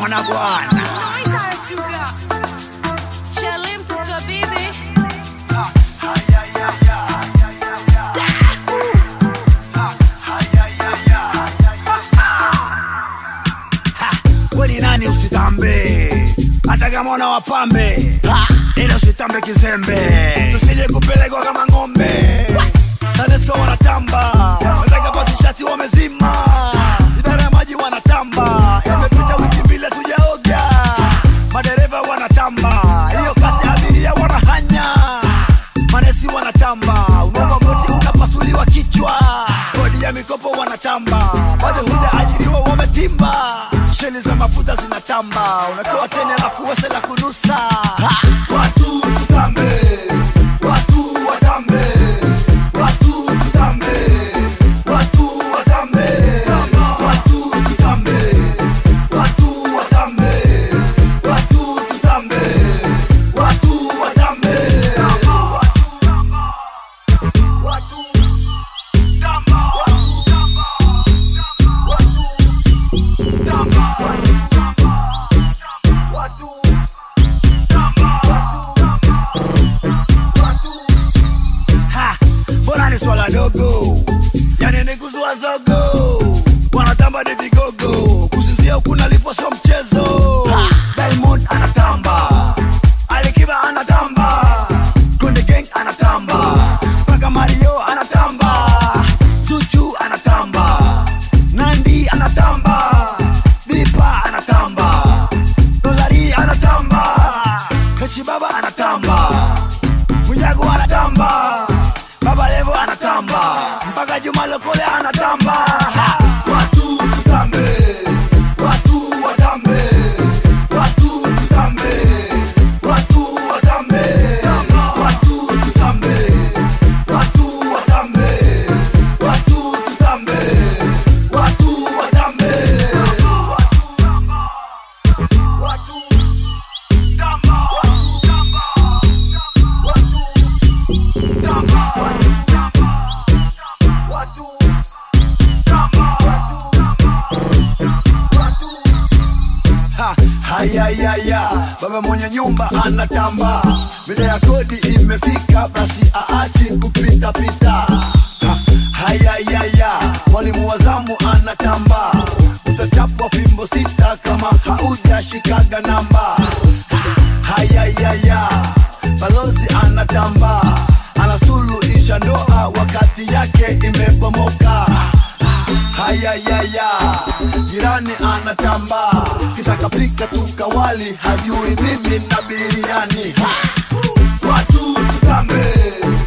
mwana bwana. Kwani nani usitambe hata kama una wapambe, ila usitambe kizembe, tusije kupelekwa kama ng'ombe. Tanesco wanatamba, nataka basi shati wamezima, idara ya maji wanatamba, imepita wiki mbili tujaoga. Madereva wanatamba, hiyo kasi abiria wanahanya. Manesi wanatamba, unaomba goti unapasuliwa kichwa. Kodi ya mikopo wanatamba, bado hujaajiriwa wametimba. Sheli za mafuta zinatamba, unatoa tena alafu washe la kunusa. Watu tutambe, watu watambe, watu tutambe, watu watambe, watu tutambe, watu watambe, watu tutambe, watu watambe, watu swala dogo, yani ni kuzua zogo. Wanatamba ni vigogo, kusinzia kuna lipo sio mchezo. Diamond anatamba, Alikiba anatamba, Konde Gang anatamba, Paka Mario anatamba, Zuchu anatamba, Nandi anatamba, Bipa anatamba, Rosari anatamba, Kachibaba anatamba, Munyago anatamba, Baba Levo anatamba, mpaka Juma Lokole anatamba. Watu tutambe, watu watambe, watu tutambe, watu watambe, watu tutambe, watu watambe, watu tutambe, watu watambe, watu hayayaya, baba mwenye nyumba anatamba, mida ya kodi imefika, basi aachi kupita pita. Hayayaya, mwalimu wa zamu anatamba, utachapwa fimbo sita kama haujashikaga namba. Hayayaya, balozi anatamba, anasuluhisha ndoa wakati yake imebomoka. Hayayaya, jirani anatamba, kisa kapika tukawali, hajui mimi na biriani. Watu tutambe,